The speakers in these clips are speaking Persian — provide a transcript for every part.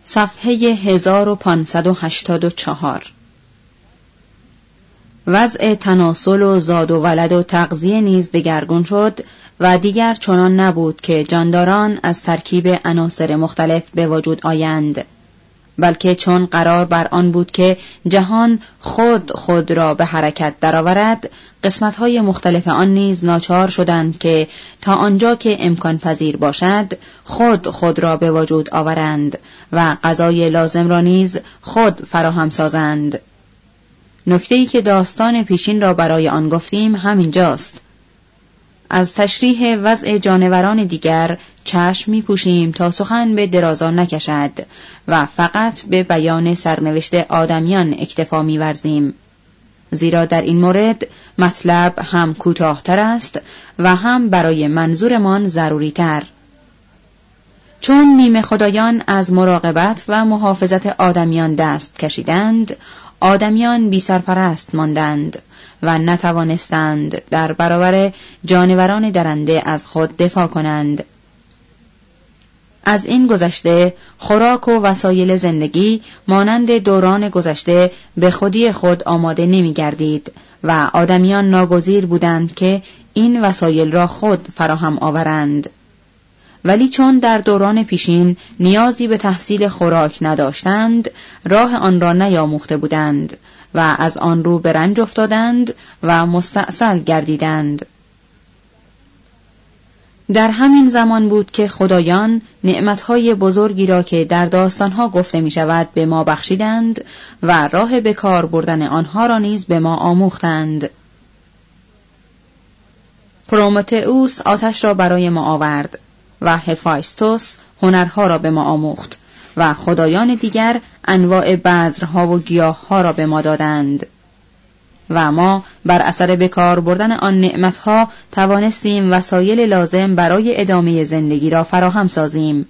صفحه 1584. وضع تناسل و زاد و ولد و تغذیه نیز دگرگون شد و دیگر چنان نبود که جانداران از ترکیب عناصر مختلف به وجود آیند، بلکه چون قرار بر آن بود که جهان خود را به حرکت درآورد، قسمت‌های مختلف آن نیز ناچار شدند که تا آنجا که امکان پذیر باشد خود را به وجود آورند و غذای لازم را نیز خود فراهم سازند. نکته‌ای که داستان پیشین را برای آن گفتیم همینجاست. از تشریح وضع جانوران دیگر چشم می‌پوشیم تا سخن به درازا نکشد و فقط به بیان سرنوشت آدمیان اکتفا می‌ورزیم، زیرا در این مورد مطلب هم کوتاه‌تر است و هم برای منظورمان ضروری‌تر. چون نیمه خدایان از مراقبت و محافظت آدمیان دست کشیدند، آدمیان بی سرپرست ماندند و نتوانستند در برابر جانوران درنده از خود دفاع کنند. از این گذشته خوراک و وسایل زندگی مانند دوران گذشته به خودی خود آماده نمی گردید و آدمیان ناگزیر بودند که این وسایل را خود فراهم آورند. ولی چون در دوران پیشین نیازی به تحصیل خوراک نداشتند، راه آن را نیاموخته بودند و از آن رو به رنج افتادند و مستأصل گردیدند. در همین زمان بود که خدایان نعمتهای بزرگی را که در داستانها گفته می شود به ما بخشیدند و راه به کار بردن آنها را نیز به ما آموختند. پرومتئوس آتش را برای ما آورد و هفایستوس هنرها را به ما آموخت و خدایان دیگر انواع بذرها و گیاهها را به ما دادند و ما بر اثر به کار بردن آن نعمتها توانستیم وسایل لازم برای ادامه زندگی را فراهم سازیم.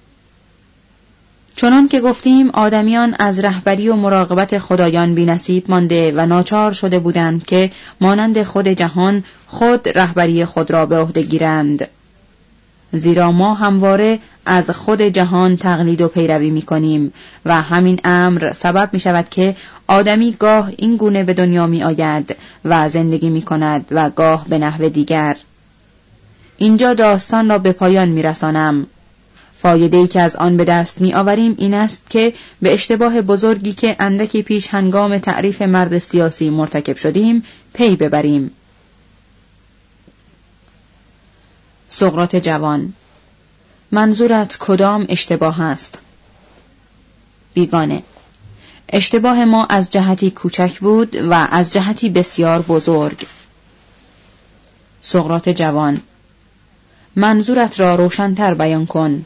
چنان که گفتیم آدمیان از رهبری و مراقبت خدایان بی‌نصیب مانده و ناچار شده بودند که مانند خود جهان خود رهبری خود را به عهده گیرند، زیرا ما همواره از خود جهان تقلید و پیروی می‌کنیم و همین امر سبب می‌شود که آدمی گاه این گونه به دنیا می‌آید و زندگی می‌کند و گاه به نحو دیگر. اینجا داستان را به پایان می‌رسانم. فایده‌ای که از آن به دست می‌آوریم این است که به اشتباه بزرگی که اندکی پیش هنگام تعریف مرد سیاسی مرتکب شدیم پی ببریم. سقراط جوان: منظورت کدام اشتباه است؟ بیگانه: اشتباه ما از جهتی کوچک بود و از جهتی بسیار بزرگ. سقراط جوان: منظورت را روشن‌تر بیان کن.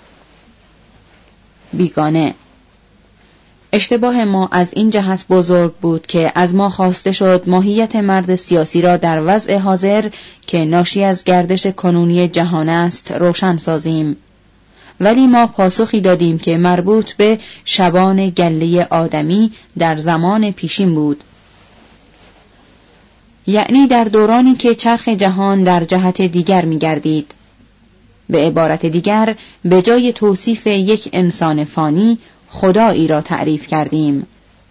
بیگانه: اشتباه ما از این جهت بزرگ بود که از ما خواسته شد ماهیت مرد سیاسی را در وضع حاضر که ناشی از گردش کنونی جهان است روشن سازیم، ولی ما پاسخی دادیم که مربوط به شبان گله آدمی در زمان پیشین بود، یعنی در دورانی که چرخ جهان در جهت دیگر می گردید. به عبارت دیگر به جای توصیف یک انسان فانی خدایی را تعریف کردیم.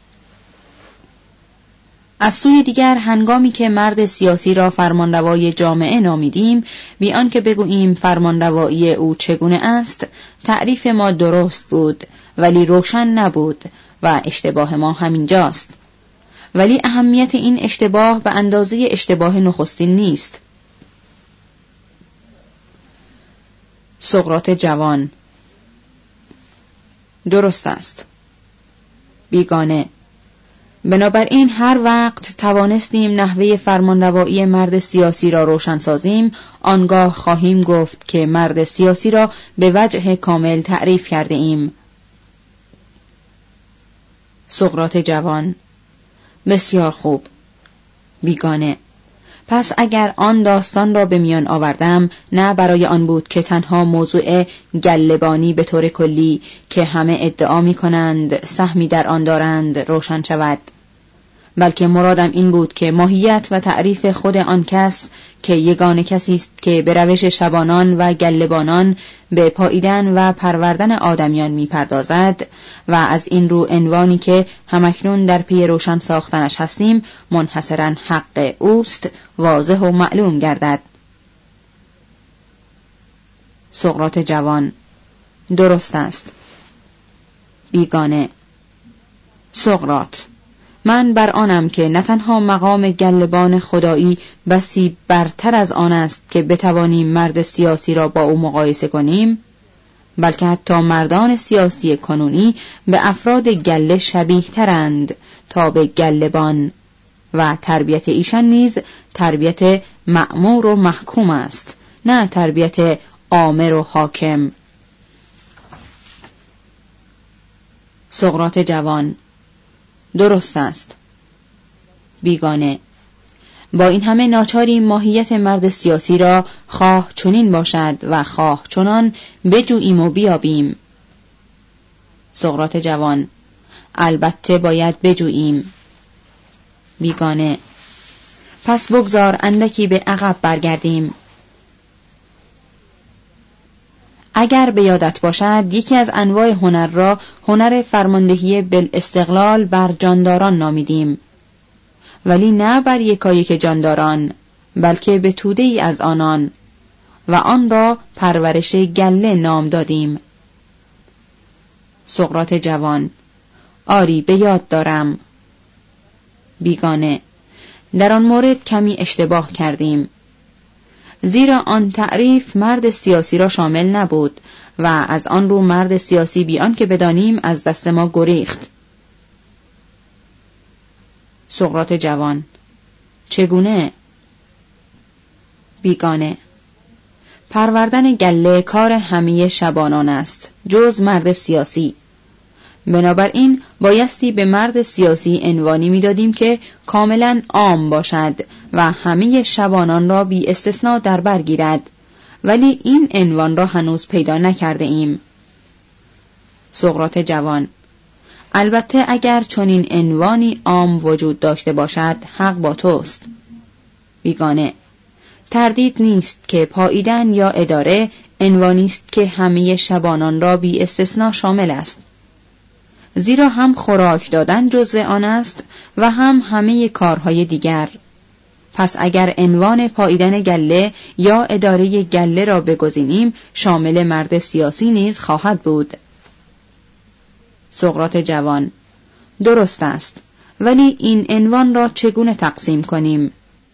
از سوی دیگر هنگامی که مرد سیاسی را فرمانروای جامعه نامیدیم، بی آنکه بگوییم فرمانروایی او چگونه است، تعریف ما درست بود ولی روشن نبود و اشتباه ما همینجاست. ولی اهمیت این اشتباه به اندازه اشتباه نخستین نیست. سقراط جوان: درست است. بیگانه: بنابراین هر وقت توانستیم نحوه فرمانروایی مرد سیاسی را روشن سازیم، آنگاه خواهیم گفت که مرد سیاسی را به وجه کامل تعریف کرده ایم. سقراط جوان: بسیار خوب. بیگانه: پس اگر آن داستان را به میان آوردم نه برای آن بود که تنها موضوع گله‌بانی به طور کلی که همه ادعا می کنند سهمی در آن دارند روشن شود، بلکه مرادم این بود که ماهیت و تعریف خود آن کس که یگانه کسی است که به روش شبانان و گله‌بانان به پاییدن و پروردن آدمیان می‌پردازد و از این رو عنوانی که همکنون در پی روشن ساختنش هستیم منحصراً حق اوست واضح و معلوم گردد. سقراط جوان: درست است. بیگانه: سقراط، من بر آنم که نه تنها مقام گله‌بان خدایی بسی برتر از آن است که بتوانیم مرد سیاسی را با او مقایسه کنیم، بلکه حتی مردان سیاسی کنونی به افراد گله شبیه ترند تا به گله‌بان و تربیت ایشان نیز تربیت مأمور و محکوم است، نه تربیت آمر و حاکم. سقراط جوان: درست است. بیگانه: با این همه ناچاری ماهیت مرد سیاسی را خواه چنین باشد و خواه چنان بجوییم و بیابیم. سقراط جوان: البته باید بجوییم. بیگانه: پس بگذار اندکی به عقب برگردیم. اگر به یادت باشد یکی از انواع هنر را هنر فرماندهی بالاستقلال بر جانداران نامیدیم، ولی نه بر یکایک جانداران بلکه به توده ای از آنان، و آن را پرورش گله نام دادیم. سقراط جوان: آری به یاد دارم. بیگانه: در آن مورد کمی اشتباه کردیم، زیرا آن تعریف مرد سیاسی را شامل نبود و از آن رو مرد سیاسی بیان که بدانیم از دست ما گریخت. سقراط جوان: چگونه؟ بیگانه: پروردن گله کار همه شبانان است جز مرد سیاسی. بنابراین بایستی به مرد سیاسی عنوانی می‌دادیم که کاملاً عام باشد و همه شبانان را بی استثناء در بر گیرد، ولی این عنوان را هنوز پیدا نکرده ایم. سقراط جوان: البته اگر چنین عنوانی عام وجود داشته باشد حق با توست. بیگانه: تردید نیست که پاییدن یا اداره عنوانی است که همه شبانان را بی استثناء شامل است، زیرا هم خوراک دادن جزو آن است و هم همه کارهای دیگر. پس اگر عنوان پاییدن گله یا اداره گله را بگزینیم شامل مرد سیاسی نیز خواهد بود. سقراط جوان: درست است، ولی این عنوان را چگونه تقسیم کنیم؟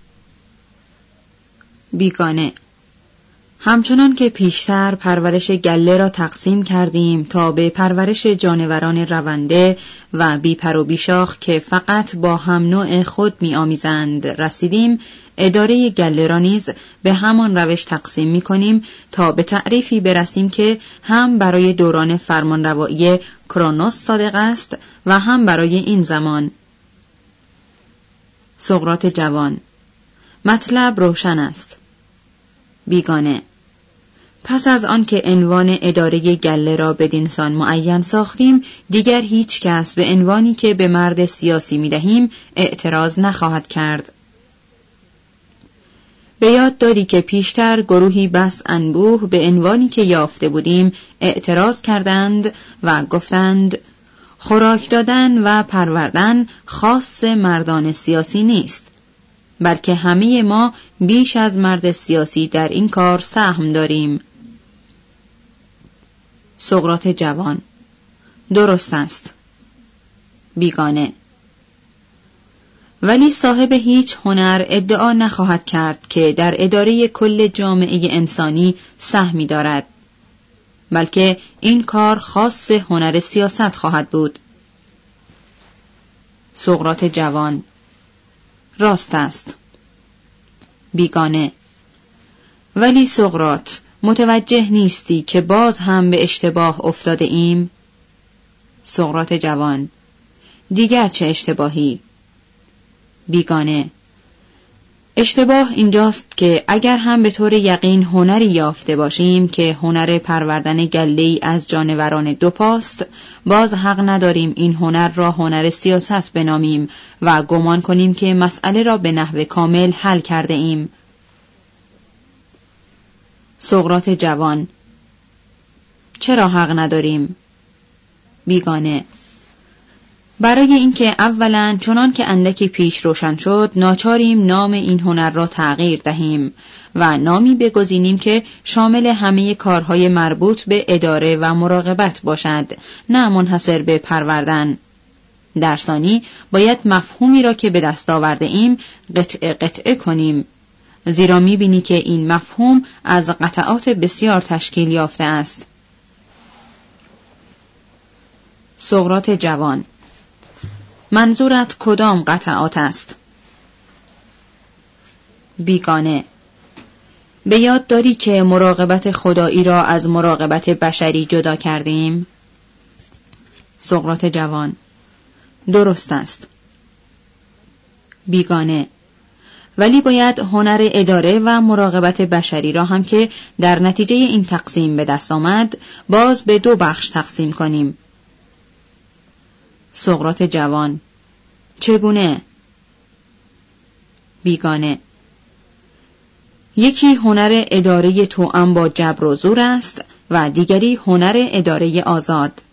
بیگانه: همچنان که پیشتر پرورش گله را تقسیم کردیم تا به پرورش جانوران رونده و بیپر و بیشاخ که فقط با هم نوع خود می آمیزند رسیدیم، اداره گله را نیز به همان روش تقسیم می کنیم تا به تعریفی برسیم که هم برای دوران فرمانروایی کرونوس صادق است و هم برای این زمان. سقراط جوان: مطلب روشن است. بیگانه: پس از آن که عنوان اداره گله را بدینسان معین ساختیم دیگر هیچ کس به عنوانی که به مرد سیاسی می دهیم اعتراض نخواهد کرد. به یاد داری که پیشتر گروهی بس انبوه به عنوانی که یافته بودیم اعتراض کردند و گفتند خوراک دادن و پروردن خاص مردان سیاسی نیست، بلکه همه ما بیش از مرد سیاسی در این کار سهم داریم. سقراط جوان: درست است. بیگانه: ولی صاحب هیچ هنر ادعا نخواهد کرد که در اداره کل جامعه انسانی سهمی دارد، بلکه این کار خاص هنر سیاست خواهد بود. سقراط جوان: راست است. بیگانه: ولی سقراط متوجه نیستی که باز هم به اشتباه افتاده ایم؟ سقراط جوان: دیگر چه اشتباهی؟ بیگانه: اشتباه اینجاست که اگر هم به طور یقین هنری یافته باشیم که هنر پروردن گله‌ای از جانوران دو پاست، باز حق نداریم این هنر را هنر سیاست بنامیم و گمان کنیم که مسئله را به نحو کامل حل کرده ایم. سقراط جوان: چرا حق نداریم؟ بیگانه: برای اینکه اولاً چنان که اندکی پیش روشن شد ناچاریم نام این هنر را تغییر دهیم و نامی بگزینیم که شامل همه کارهای مربوط به اداره و مراقبت باشد، نه منحصر به پروردن. در ثانی باید مفهومی را که به دست آورده ایم قطعه قطعه کنیم، زیرا می‌بینی که این مفهوم از قطعات بسیار تشکیل یافته است. سقراط جوان: منظورت کدام قطعات است؟ بیگانه: به یاد داری که مراقبت خدایی را از مراقبت بشری جدا کردیم؟ سقراط جوان: درست است. بیگانه: ولی باید هنر اداره و مراقبت بشری را هم که در نتیجه این تقسیم به دست آمد باز به دو بخش تقسیم کنیم. سقراط جوان: چگونه؟ بیگانه: یکی هنر اداره توأم با جبر و زور است و دیگری هنر اداره آزاد.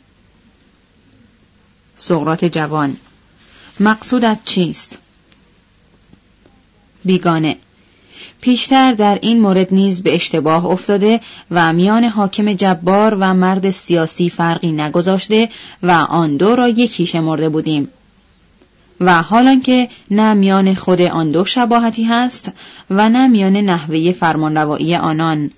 سقراط جوان: مقصودت چیست؟ بیگانه: پیشتر در این مورد نیز به اشتباه افتاده و میان حاکم جبار و مرد سیاسی فرقی نگذاشته و آن دو را یکی شمرده بودیم و حالان که نه میان خود آن دو شباهتی هست و نه میان نحوه فرمانروایی آنان.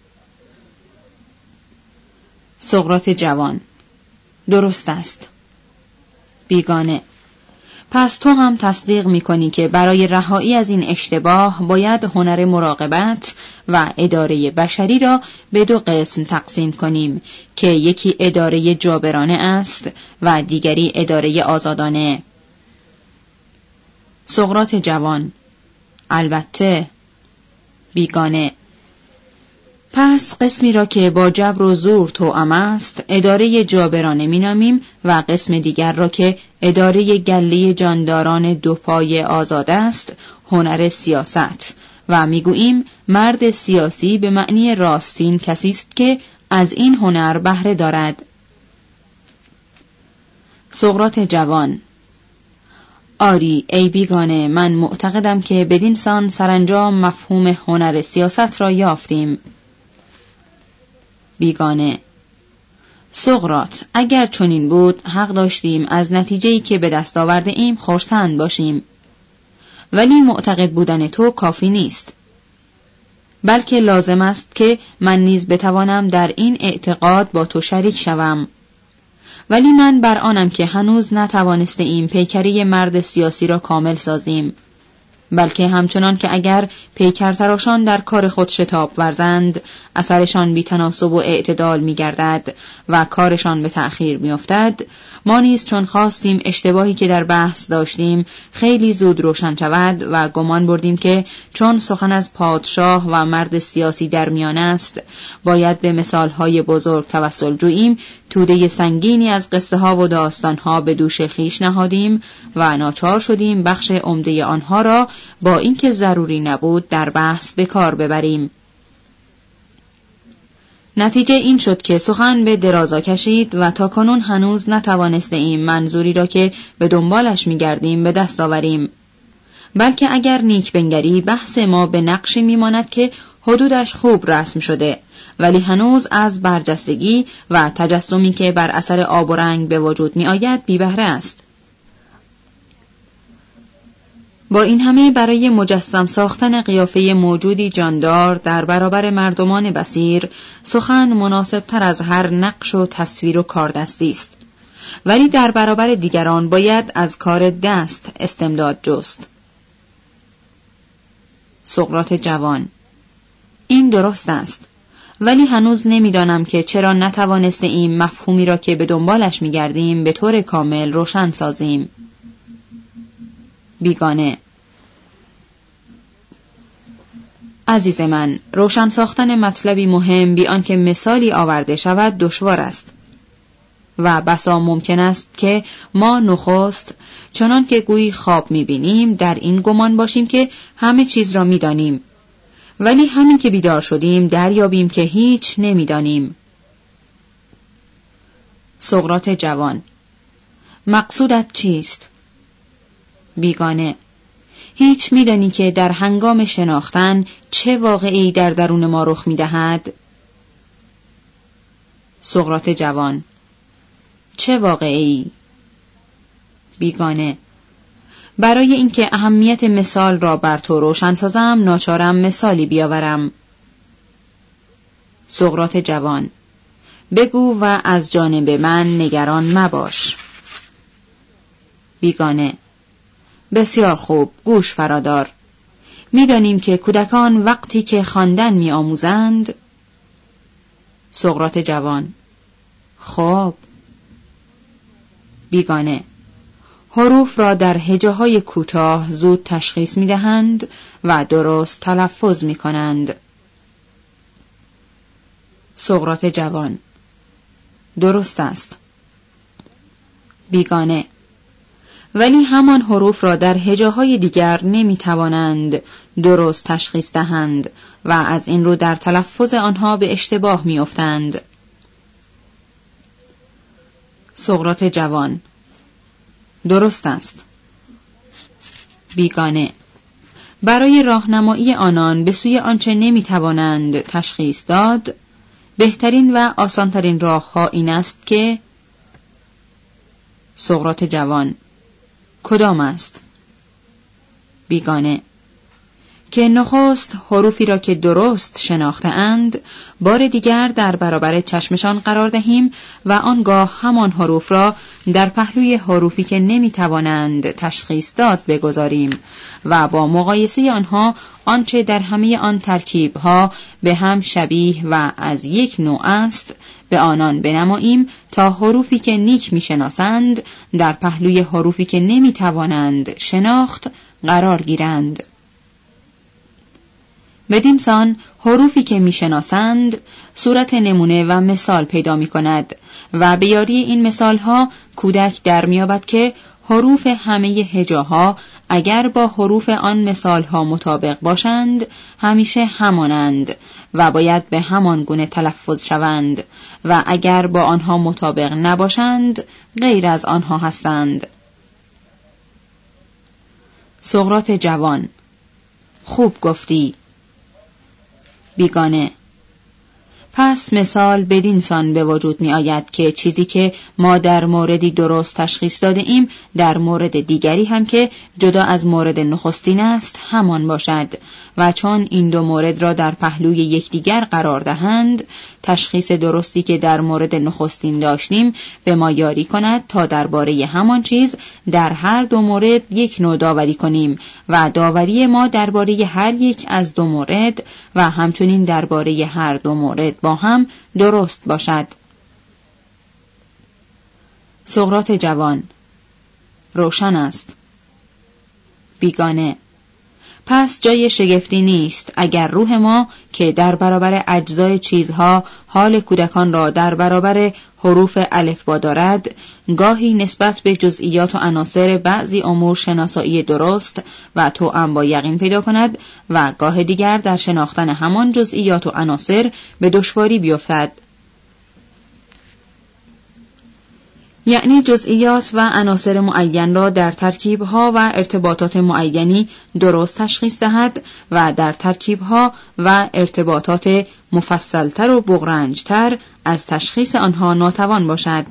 سقراط جوان: درست است. بیگانه: پس تو هم تصدیق می‌کنی که برای رهایی از این اشتباه باید هنر مراقبت و اداره بشری را به دو قسم تقسیم کنیم که یکی اداره جابرانه است و دیگری اداره آزادانه. سقراط جوان: البته. بیگانه: پس قسمی را که با جبر و زور توأم است اداره جابرانه مینامیم و قسم دیگر را که اداره گله جانداران دو پای آزاد است هنر سیاست و میگوییم مرد سیاسی به معنی راستین کسی است که از این هنر بهره دارد. سقراط جوان: آری ای بیگانه، من معتقدم که بدین سان سرانجام مفهوم هنر سیاست را یافتیم. بیگانه: سقراط، اگر چنین بود حق داشتیم از نتیجه‌ای که به دست آورده ایم خرسند باشیم، ولی معتقد بودن تو کافی نیست، بلکه لازم است که من نیز بتوانم در این اعتقاد با تو شریک شوم. ولی من بر آنم که هنوز نتوانسته ایم پیکری مرد سیاسی را کامل سازیم، بلکه همچنان که اگر پیکرتراشان در کار خود شتاب ورزند اثرشان بی‌تناسب و اعتدال می‌گردد و کارشان به تأخیر می‌افتد، ما نیز چون خواستیم اشتباهی که در بحث داشتیم خیلی زود روشن شود و گمان بردیم که چون سخن از پادشاه و مرد سیاسی در میان است باید به مثالهای بزرگ توسل جوییم، توده سنگینی از قصه ها و داستان ها به دوش خویش نهادیم و ناچار شدیم بخش عمده آنها را با اینکه ضروری نبود در بحث به کار ببریم. نتیجه این شد که سخن به درازا کشید و تا کنون هنوز نتوانسته ایم منظوری را که به دنبالش می‌گردیم به دست آوریم، بلکه اگر نیک بنگری بحث ما به نقشی می‌ماند که حدودش خوب رسم شده ولی هنوز از برجستگی و تجسمی که بر اثر آب و رنگ به وجود می‌آید بی بهره است. با این همه برای مجسم ساختن قیافه موجودی جاندار در برابر مردمان بصیر سخن مناسب تر از هر نقش و تصویر و کاردستی است، ولی در برابر دیگران باید از کار دست استمداد جست. سقراط جوان: این درست است، ولی هنوز نمیدانم که چرا نتوانسته ایم مفهومی را که به دنبالش می‌گردیم به طور کامل روشن سازیم. بیگانه: عزیز من، روشن ساختن مطلبی مهم بی آنکه مثالی آورده شود دشوار است و بسا ممکن است که ما نخست چنان که گویی خواب می‌بینیم در این گمان باشیم که همه چیز را می‌دانیم، ولی همین که بیدار شدیم دریابیم که هیچ نمی‌دانیم. سقراط جوان: مقصودت چیست؟ بیگانه: هیچ می‌دانی که در هنگام شناختن چه واقعی در درون ما رخ می‌دهد؟ سقراط جوان: چه واقعی؟ بیگانه: برای اینکه اهمیت مثال را بر تو روشن سازم ناچارم مثالی بیاورم. سقراط جوان: بگو و از جانب من نگران مباش. بیگانه: بسیار خوب، گوش فرادار. می‌دانیم که کودکان وقتی که خواندن می‌آموزند. سقراط جوان: خب. بیگانه: حروف را در هجه‌های کوتاه زود تشخیص می‌دهند و درست تلفظ می‌کنند. سقراط جوان: درست است. بیگانه: ولی همان حروف را در هجه‌های دیگر نمی‌توانند درست تشخیص دهند و از این رو در تلفظ آنها به اشتباه می‌افتند. سقراط جوان: درست است. بیگانه: برای راهنمایی آنان به سوی آنچه نمی‌توانند تشخیص داد، بهترین و آسانترین راه‌ها این است که. سقراط جوان: کدام است؟ بیگانه: که نخست حروفی را که درست شناخته‌اند بار دیگر در برابر چشمشان قرار دهیم و آنگاه همان حروف را در پهلوی حروفی که نمی‌توانند تشخیص داد بگذاریم و با مقایسه آنها آنچه در همه آن ترکیب‌ها به هم شبیه و از یک نوع است به آنان بنماییم تا حروفی که نیک می‌شناسند در پهلوی حروفی که نمی‌توانند شناخت قرار گیرند. بدین سان حروفی که میشناسند صورت نمونه و مثال پیدا می کند و به یاری این مثالها کودک در میابد که حروف همه هجاها اگر با حروف آن مثالها مطابق باشند همیشه همانند و باید به همان گونه تلفظ شوند و اگر با آنها مطابق نباشند غیر از آنها هستند. سقراط جوان: خوب گفتی. بیگانه: پس مثال بدین سان به وجود می آید که چیزی که ما در موردی درست تشخیص داده ایم در مورد دیگری هم که جدا از مورد نخستین است همان باشد و چون این دو مورد را در پهلوی یکدیگر قرار دهند تشخیص درستی که در مورد نخستین داشتیم به ما یاری کند تا درباره همان چیز در هر دو مورد یک نوع داوری کنیم و داوری ما درباره هر یک از دو مورد و همچنین درباره هر دو مورد با هم درست باشد. سقراط جوان: روشن است. بیگانه: پس جای شگفتی نیست اگر روح ما که در برابر اجزای چیزها حال کودکان را در برابر حروف الفبا دارد گاهی نسبت به جزئیات و عناصر بعضی امور شناسایی درست و توأم با یقین پیدا کند و گاه دیگر در شناختن همان جزئیات و عناصر به دشواری بیفتد. یعنی جزئیات و عناصر معین را در ترکیبها و ارتباطات معینی درست تشخیص دهد و در ترکیبها و ارتباطات مفصلتر و بغرنجتر از تشخیص آنها ناتوان باشد.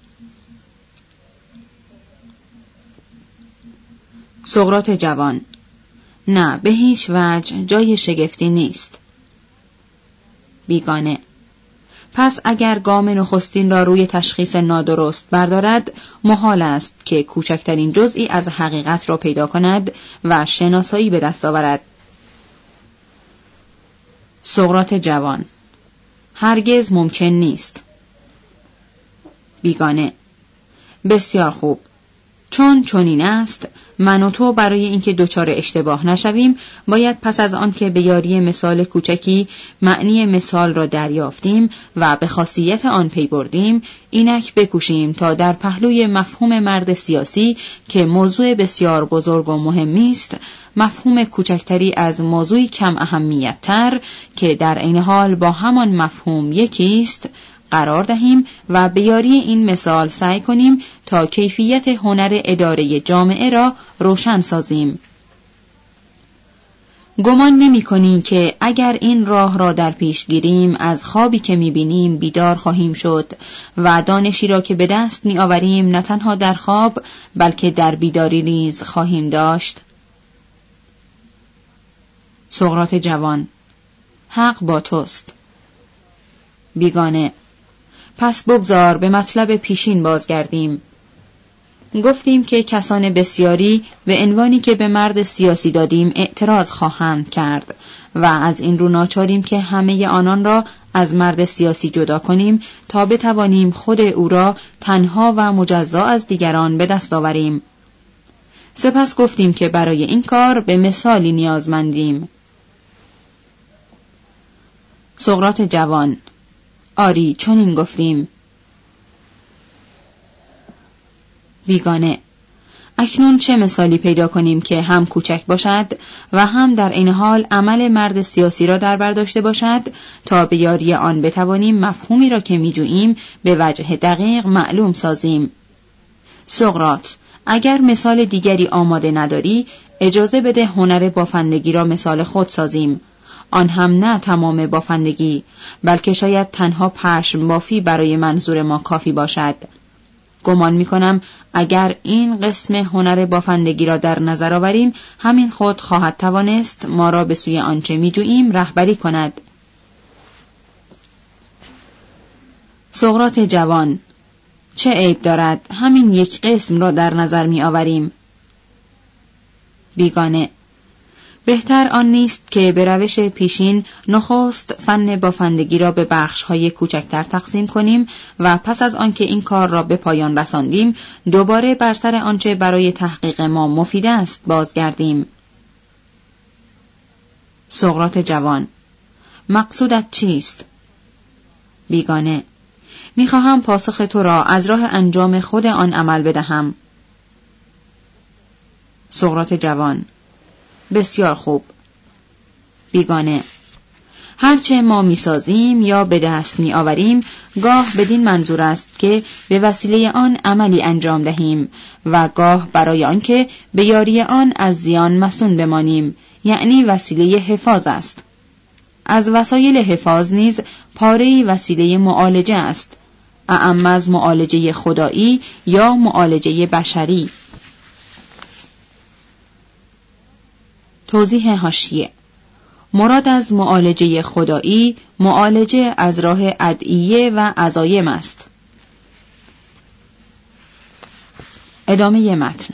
سقراط جوان: نه، به هیچ وجه جای شگفتی نیست. بیگانه: پس اگر گام نخستین را روی تشخیص نادرست بردارد محال است که کوچکترین جزئی از حقیقت را پیدا کند و شناسایی به دست آورد. سقراط جوان: هرگز ممکن نیست. بیگانه: بسیار خوب. چون چنین است، من و تو برای اینکه دچار اشتباه نشویم باید پس از آن که به یاری مثال کوچکی معنی مثال را دریافتیم و به خاصیت آن پی بردیم، اینک بکوشیم تا در پهلوی مفهوم مرد سیاسی که موضوع بسیار بزرگ و مهمی است، مفهوم کوچکتری از موضوعی کم اهمیت تر که در عین حال با همان مفهوم یکی است قرار دهیم و به یاری این مثال سعی کنیم تا کیفیت هنر اداره جامعه را روشن سازیم. گمان نمی‌کنی که اگر این راه را در پیش گیریم از خوابی که می‌بینیم بیدار خواهیم شد و دانشی را که به دست می‌آوریم نه تنها در خواب بلکه در بیداری نیز خواهیم داشت؟ سقراط جوان: حق با توست. بیگانه: پس بگذار به مطلب پیشین بازگردیم. گفتیم که کسان بسیاری به عنوانی که به مرد سیاسی دادیم اعتراض خواهند کرد و از این رو ناچاریم که همه آنان را از مرد سیاسی جدا کنیم تا بتوانیم خود او را تنها و مجزا از دیگران به دست آوریم. سپس گفتیم که برای این کار به مثالی نیازمندیم. سقراط جوان: آری، چنین گفتیم. بیگانه: اکنون چه مثالی پیدا کنیم که هم کوچک باشد و هم در این حال عمل مرد سیاسی را در بر داشته باشد تا به یاری آن بتوانیم مفهومی را که می‌جوییم به وجه دقیق معلوم سازیم. سقراط: اگر مثال دیگری آماده نداری، اجازه بده هنر بافندگی را مثال خود سازیم. آن هم نه تمام بافندگی، بلکه شاید تنها پشم بافی برای منظور ما کافی باشد. گمان می‌کنم اگر این قسم هنر بافندگی را در نظر آوریم، همین خود خواهد توانست ما را به سوی آنچه می‌جوییم رهبری کند. سقراط جوان: چه عیب دارد؟ همین یک قسم را در نظر می‌آوریم. بیگانه: بهتر آن نیست که به روش پیشین نخست فن بافندگی را به بخش‌های کوچکتر تقسیم کنیم و پس از آنکه این کار را به پایان رساندیم دوباره بر سر آنچه برای تحقیق ما مفید است بازگردیم. سقراط جوان: مقصودت چیست؟ بیگانه: می‌خواهم پاسخ تو را از راه انجام خود آن عمل بدهم. سقراط جوان: بسیار خوب. بیگانه: هرچه ما می‌سازیم یا به دست می‌آوریم گاه بدین منظور است که به وسیله آن عملی انجام دهیم و گاه برای آنکه به یاری آن از زیان مصون بمانیم، یعنی وسیله حفاظ است. از وسایل حفاظ نیز پاره‌ای وسیله معالجه است، اعم از معالجه خدایی یا معالجه بشری. توضیح حاشیه: مراد از معالجه خدایی معالجه از راه ادعیه و عزایم است. ادامه متن.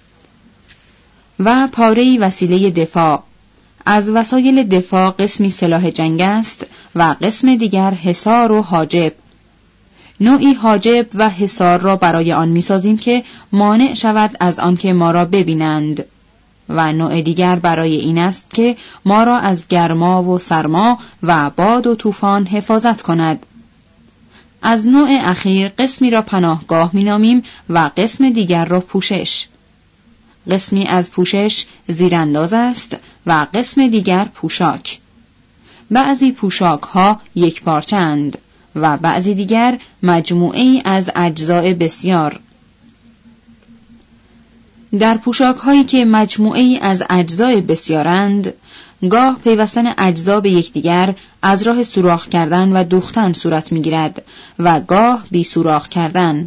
و پاره‌ای وسیله دفاع. از وسایل دفاع قسمی سلاح جنگ است و قسم دیگر حصار و حاجب. نوعی حاجب و حصار را برای آن می‌سازیم که مانع شود از آنکه ما را ببینند و نوع دیگر برای این است که ما را از گرما و سرما و باد و طوفان حفاظت کند. از نوع اخیر قسمی را پناهگاه می‌نامیم و قسم دیگر را پوشش. قسمی از پوشش زیرانداز است و قسم دیگر پوشاک. بعضی پوشاک‌ها یک پارچه‌اند و بعضی دیگر مجموعه‌ای از اجزاء بسیار. در پوشاک‌هایی که مجموعه‌ای از اجزای بسیارند، گاه پیوستن اجزا به یکدیگر از راه سوراخ کردن و دوختن صورت می‌گیرد و گاه بی سوراخ کردن.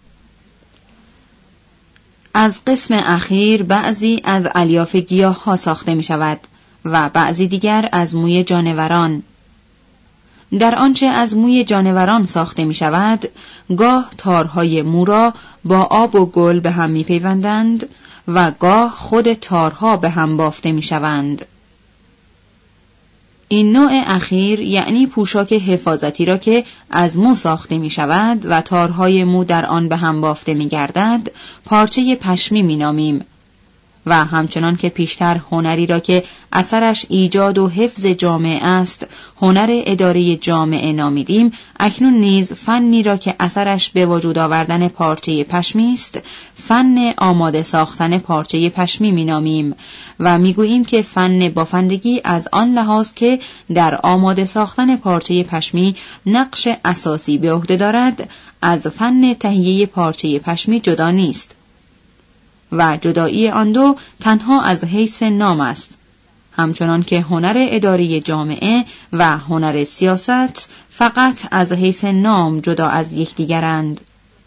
از قسم اخیر بعضی از الیاف گیاه‌ها ساخته می‌شود و بعضی دیگر از موی جانوران. در آنچه از موی جانوران ساخته می‌شود، گاه تارهای مو را با آب و گل به هم می‌پیوندند و گاه خود تارها به هم بافته می‌شوند. این نوع اخیر یعنی پوشاک حفاظتی را که از مو ساخته می شود و تارهای مو در آن به هم بافته می گردد پارچه پشمی می نامیم و همچنان که پیشتر هنری را که اثرش ایجاد و حفظ جامعه است هنر اداره جامعه نامیدیم، اکنون نیز فنی را که اثرش به وجود آوردن پارچه پشمی است فن آماده ساختن پارچه پشمی می نامیم و می گوییم که فن بافندگی از آن لحاظ که در آماده ساختن پارچه پشمی نقش اساسی به عهده دارد از فن تهیه پارچه پشمی جدا نیست و جدایی آن دو تنها از حیث نام است، همچنان که هنر اداری جامعه و هنر سیاست فقط از حیث نام جدا از یکدیگرند.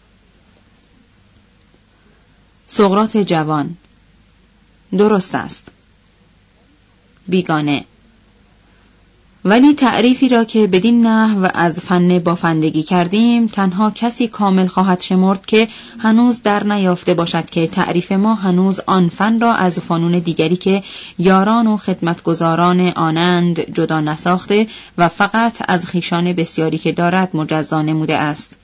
سقراط جوان: درست است. بیگانه: ولی تعریفی را که بدین نحو از فن بافندگی کردیم تنها کسی کامل خواهد شمرد که هنوز در نیافته باشد که تعریف ما هنوز آن فن را از فنون دیگری که یاران و خدمتگزاران آنند جدا نساخته و فقط از خویشان بسیاری که دارد مجزا نموده است.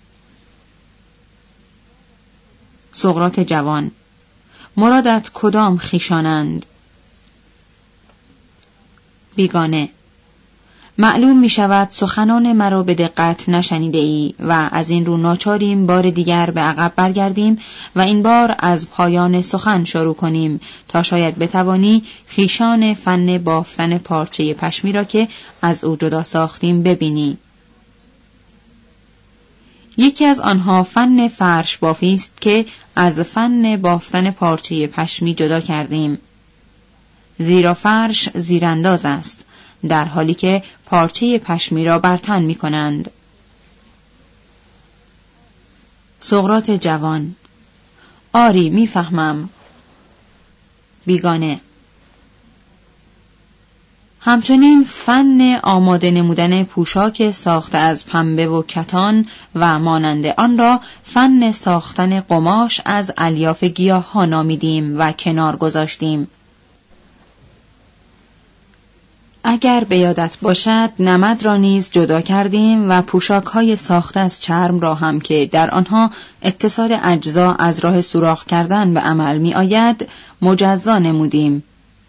سقراط جوان: مرادت کدام خویشانند؟ بیگانه: معلوم می شود سخنان مرا به دقت نشنیده ای و از این رو ناچاریم بار دیگر به عقب برگردیم و این بار از پایان سخن شروع کنیم تا شاید بتوانی خویشان فن بافتن پارچه پشمی را که از او جدا ساختیم ببینی. یکی از آنها فن فرش بافی است که از فن بافتن پارچه پشمی جدا کردیم، زیرا فرش زیرانداز است در حالی که پارچه پشمی را بر تن می کنند. سقراط جوان: آری میفهمم. بیگانه: همچنین فن آماده نمودن پوشاک ساخته از پنبه و کتان و مانند آن را فن ساختن قماش از الیاف گیاه ها نامیدیم و کنار گذاشتیم. اگر به یادت باشد نمد را نیز جدا کردیم و پوشاک‌های ساخته از چرم را هم که در آنها اتصال اجزا از راه سوراخ کردن به عمل می آید مجزا نمودیم.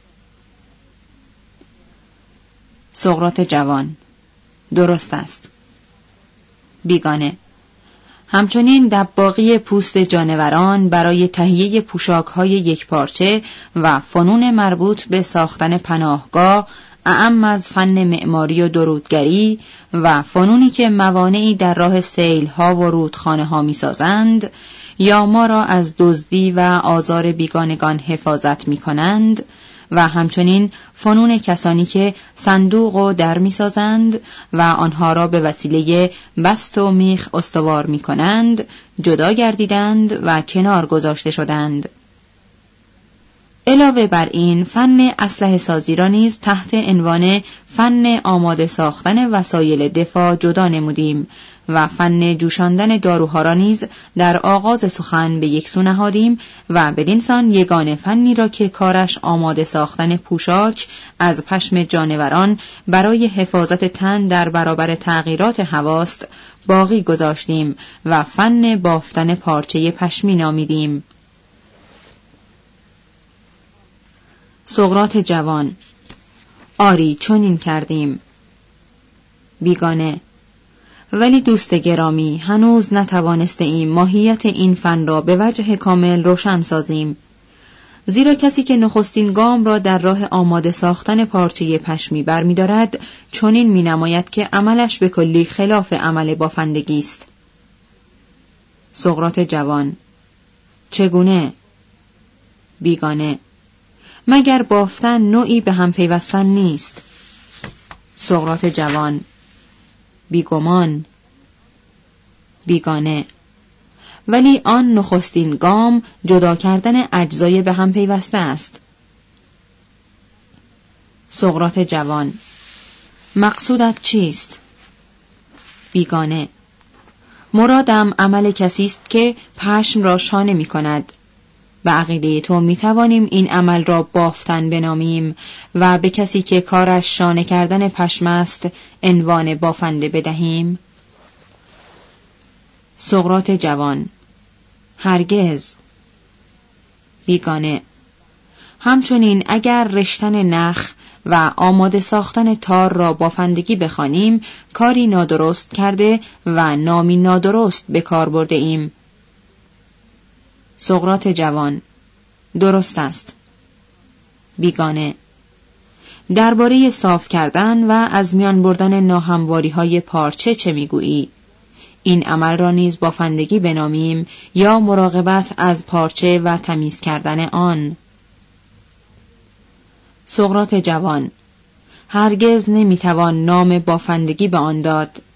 سقراط جوان: درست است. بیگانه: همچنین دباغی پوست جانوران برای تهیه پوشاک‌های یکپارچه و فنون مربوط به ساختن پناهگاه اعم از فن معماری و درودگری و فنونی که موانعی در راه سیل‌ها و رودخانه‌ها می‌سازند یا ما را از دزدی و آزار بیگانگان حفاظت می‌کنند و همچنین فنون کسانی که صندوق و در می‌سازند و آنها را به وسیله بست و میخ استوار می‌کنند جدا گردیدند و کنار گذاشته شدند. علاوه بر این فن اسلحه سازی را نیز تحت عنوان فن آماده ساختن وسایل دفاع جدا نمودیم و فن جوشاندن داروها را نیز در آغاز سخن به یک سو نهادیم و بدین سان یگانه فنی را که کارش آماده ساختن پوشاک از پشم جانوران برای حفاظت تن در برابر تغییرات هواست باقی گذاشتیم و فن بافتن پارچه پشمی نامیدیم. سقراط جوان: آری چنین کردیم. بیگانه: ولی دوست گرامی هنوز نتوانسته ایم ماهیت این فن را به وجه کامل روشن سازیم، زیرا کسی که نخستین گام را در راه آماده ساختن پارچه پشمی برمی‌دارد چنین می‌نماید که عملش به کلی خلاف عمل بافندگی است. سقراط جوان: چگونه؟ بیگانه: مگر بافتن نوعی به هم پیوستن نیست؟ سقراط جوان: بیگمان. بیگانه: ولی آن نخستین گام جدا کردن اجزای به هم پیوسته است. سقراط جوان: مقصودت چیست؟ بیگانه: مرادم عمل کسی است که پشم را شانه می کند، به عقیده تو می توانیم این عمل را بافتن بنامیم و به کسی که کارش شانه کردن پشم است عنوان بافنده بدهیم؟ سقراط جوان: هرگز. بیگانه: همچنین اگر رشتن نخ و آماده ساختن تار را بافندگی بخوانیم، کاری نادرست کرده و نامی نادرست به کار برده ایم. سقراط جوان: درست است. بیگانه: درباره صاف کردن و از میان بردن ناهمواری‌های پارچه چه میگویی؟ این عمل را نیز بافندگی بنامیم یا مراقبت از پارچه و تمیز کردن آن؟ سقراط جوان: هرگز نمیتوان نام بافندگی به آن داد،